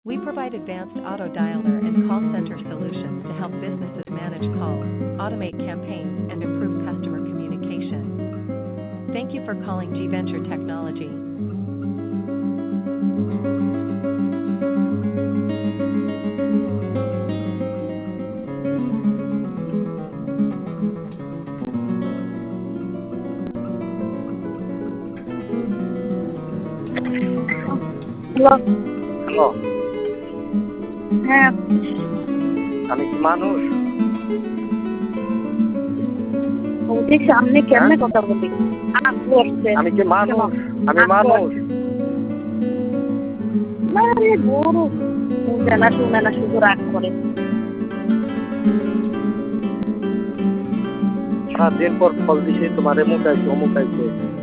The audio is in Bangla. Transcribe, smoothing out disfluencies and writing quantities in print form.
We provide advanced auto dialer and call center solutions to help businesses manage calls, automate campaigns, and improve customer communication. Thank you for calling G Venture Technology. Hello. Hello, হ্যাঁ, আমি কি মানুষ? বলছি সামনে কেমনে কথা বলি? আসবো আসছে। আমি কি মানুষ? আমি আসবো। মানুষ। না রে বড় বুঝে না শুনে না শুধু রাগ করে। সারাদিন পর ফল দিছি তোমারে মুখাইছে অমুখাইছে